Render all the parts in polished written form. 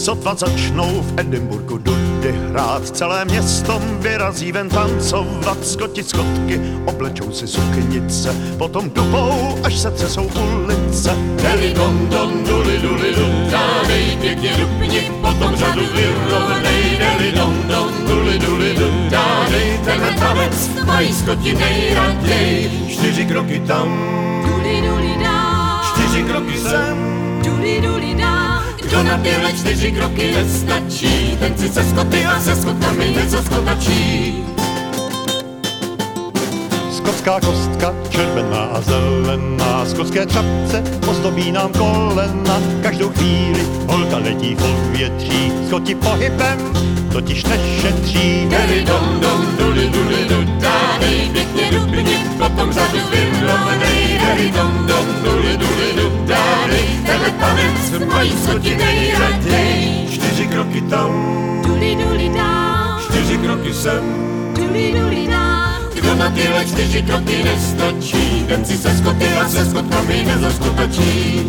Sotva začnou v Edinburgu dudy hrát, celé město vyrazí ven tancovat. Skoti skotky oblečou si suknice, potom dupou, až se třesou ulice. Deli don don, duli duli dum, dávej pěkně dupni, potom řadu vyrovnej. Deli don don, duli duli dum, dávej tenhle tanec, mají skoti nejraději. 4 kroky tam, Duli duli dá, 4 kroky sem. duli duli dá. Kdo na tyhle 4 kroky nestačí, ten si se skoty a se skotami nezaskotačí. Skotská kostka, červená a zelená, skotské čapce ozdobí nám kolena. Každou chvíli holka letí v povětří, skoti pohybem totiž nešetří. Deli don don, duli duli du, dávej pěkně dupni, potom řadu vyrovnej. Deli don don, duli duli du, dávej tenhle tanec, mají skoti nejraději. 4 kroky tam, Duli duli dá, 4 kroky sem. duli duli dá. Kdo na tyhle 4 kroky nestačí, ten si se skoty a se skotkami nezaskotačí.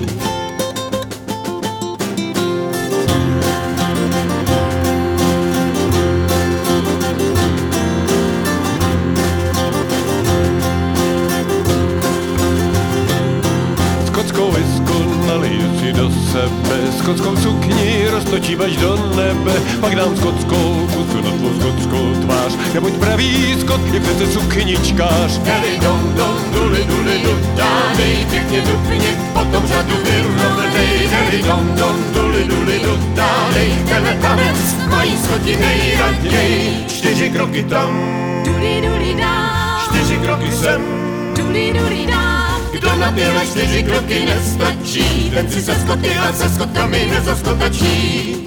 Skotskou whisku naliju si do sebe, skotskou sukni roztočím až do nebe, pak dám skotskou pusu na tvou skotskou tvář, neboť pravý skot je přece sukničkář. Deli don don, duli duli du, dávej pěkně dupni, potom řadu vyrovnej. Deli don don, duli duli du, dávej tenhle tanec, mají skoti nejraději. 4 kroky tam, Duli duli dá, 4 kroky sem. duli duli dá. Kdo na tyhle 4 kroky nestačí, ten si se skoty a se skotkami nezaskotačí.